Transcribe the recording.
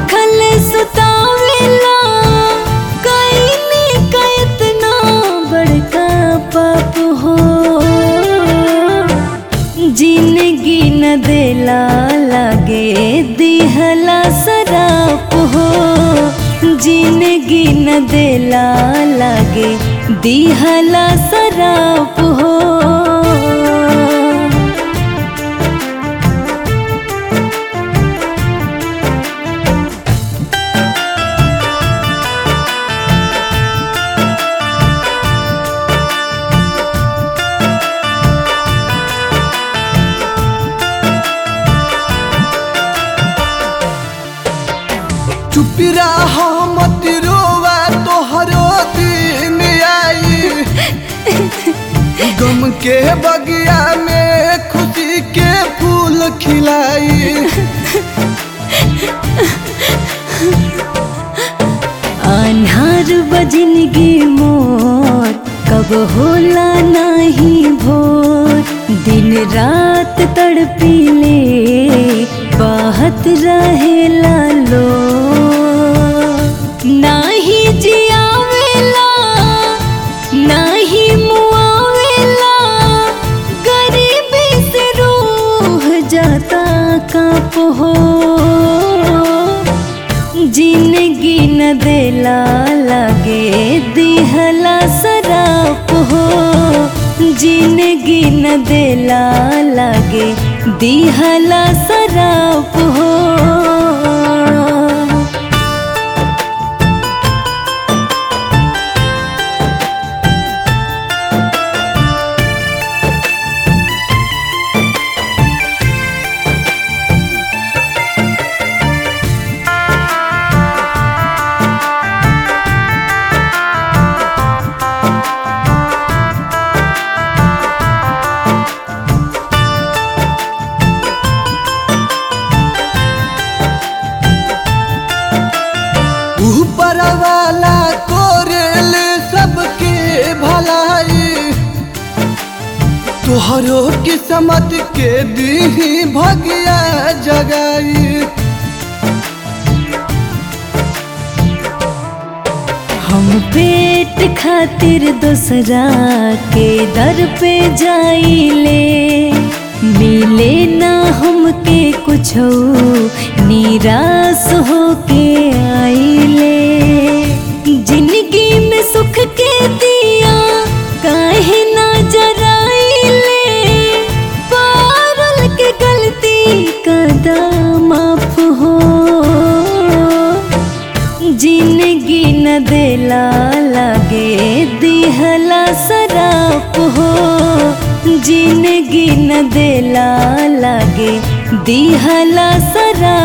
भूखल सुतावेला कईनी का इतना बड़का पाप हो। जिंदगी न देला लागे दिहला सराप हो। जिंदगी न देला लागे दिहला सराप हो। चुप रहा मत रोवा तोहरो दिन आई। गम के बगिया में खुशी के फूल खिलाई। अन्हार बजिनगी मोर कब होला नहीं भोर। दिन रात तड़पीले बहत रहेला लो। नाही जियावेला नाही मुआवेला गरीबी से रूह जाता काप हो। जिंदगी न देला लागे दिहला सराप हो। जिंदगी न देला लागे दिहला सराप हो। ऊपर वाला कोरेल सबके भलाई। तोहरो किस्मत के दी भगिया जगाई। हम पेट खातिर दूसरा के दर पे जाइले। मिले ना हमके कुछो निराश होके आइले। जिंदगी में सुख के दिया काहे ना जराइले। पारल के गलती का माफ हो। जिंदगी न देला लागे दिहला सराप हो। जिंदगी न देला लागे दिहला सराप